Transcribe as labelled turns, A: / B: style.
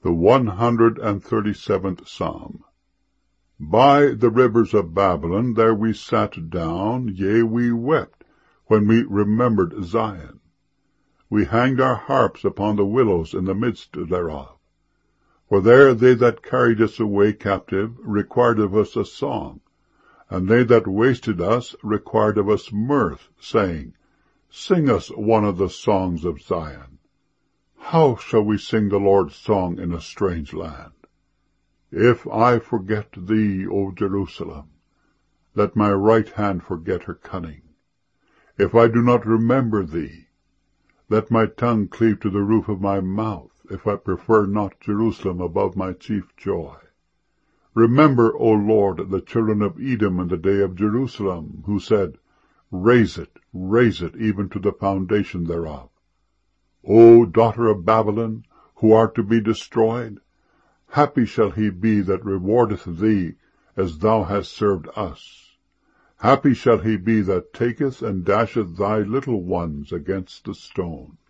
A: The 137th Psalm. By the rivers of Babylon there we sat down, yea, we wept, when we remembered Zion. We hanged our harps upon the willows in the midst thereof. For there they that carried us away captive required of us a song, and they that wasted us required of us mirth, saying, Sing us one of the songs of Zion. How shall we sing the Lord's song in a strange land? If I forget thee, O Jerusalem, let my right hand forget her cunning. If I do not remember thee, let my tongue cleave to the roof of my mouth, if I prefer not Jerusalem above my chief joy. Remember, O Lord, the children of Edom in the day of Jerusalem, who said, raise it, even to the foundation thereof. O daughter of Babylon, who art to be destroyed, happy shall he be that rewardeth thee as thou hast served us. Happy shall he be that taketh and dasheth thy little ones against the stone.